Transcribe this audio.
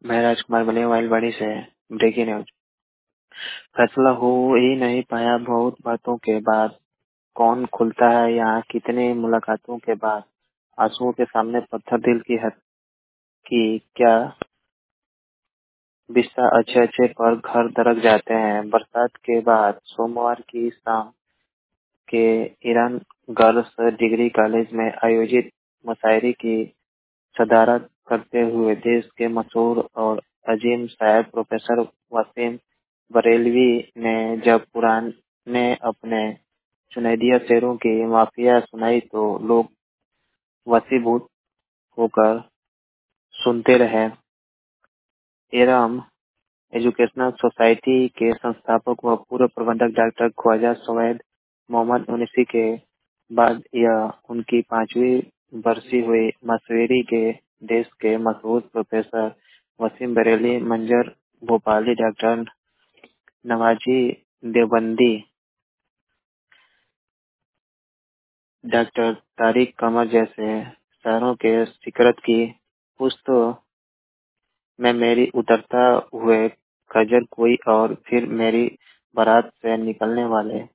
मैं राजकुमार बलियावाल से breaking news. फैसला हो ही नहीं पाया बहुत बातों के बाद। कौन खुलता है यहाँ कितने मुलाकातों के बाद। आंसुओं के सामने पत्थर दिल की हद की क्या बिस्सा अच्छे अच्छे पर घर दरक जाते हैं। बरसात के बाद सोमवार की शाम के ईरान गर्ल्स डिग्री कॉलेज में आयोजित मुशायरे की सदारत करते हुए देश के मशहूर और अजीम शायर प्रोफेसर वसीम बरेलवी ने जब पुराने अपने चुनिंदा शेरों की माफिया सुनाई तो लोग वसीभूत होकर सुनते रहे। एरम एजुकेशनल सोसाइटी के संस्थापक व पूर्व प्रबंधक डॉक्टर ख्वाजा सवैद मोहम्मद उन्नीसी के बाद यह उनकी 5वीं बरसी हुई मशवरी के देश के मशहूर प्रोफेसर वसीम बरेली, मंजर भोपाली, डॉक्टर नवाजी देवबंदी, डॉक्टर तारिक कमर जैसे शायरों के सिकरत की पुश्त में मेरी उतरता हुए खजर कोई और फिर मेरी बारात से निकलने वाले